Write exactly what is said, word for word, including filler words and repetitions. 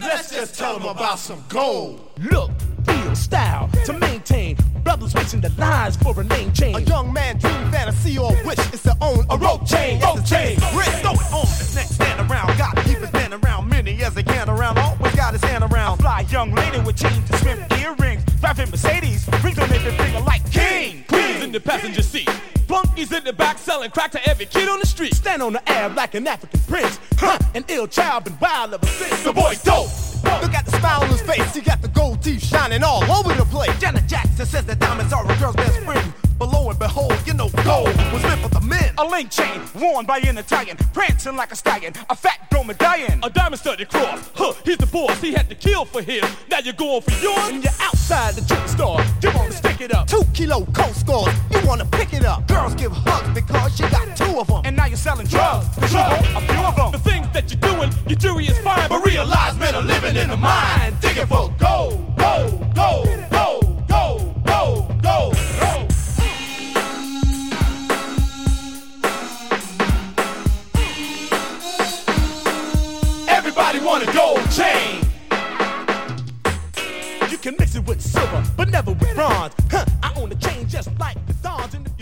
Let's just tell them about some gold. Look, feel, style to maintain. Brothers wishing their lives for a name change. A young man dream, fantasy, or wish is to own a rope chain. Rope chain. Rick, throw it on this next stand around. Got to keep his man around. Many as they can around. Always got his hand around. A fly young lady with chains and swim earrings. Driving Mercedes. Rings on every finger like king. Queens in the passenger seat. Flunkies in the back selling crack to every kid on the street. Stand on the ab like an African prince. Huh, an ill child been wild ever since. The boy's dope. Look at the smile on his face. He got the gold teeth shining all over the place. Janet Jackson says that diamonds are a girl's best friend. But lo and behold, you know gold was meant for the men. A link chain worn by an Italian, prancing like a stallion, a fat gold medallion. A diamond studded cross. Huh, he's the boss. He had to kill for his. Now you're going for yours. And you're outside the jewelry store. You want to stick it up. Two kilo coat scores. You want to pick it up. Girls give hugs because you got two of them. And now you're selling drugs. Cause you want a few of them. The things that you're doing, your jury is fine. But realize men are living in the mind. Digging for gold, gold, gold, gold, gold, gold, gold, gold. Everybody want a gold chain. You can mix it with silver, but never with bronze. Huh, I own a chain just like the Dons in the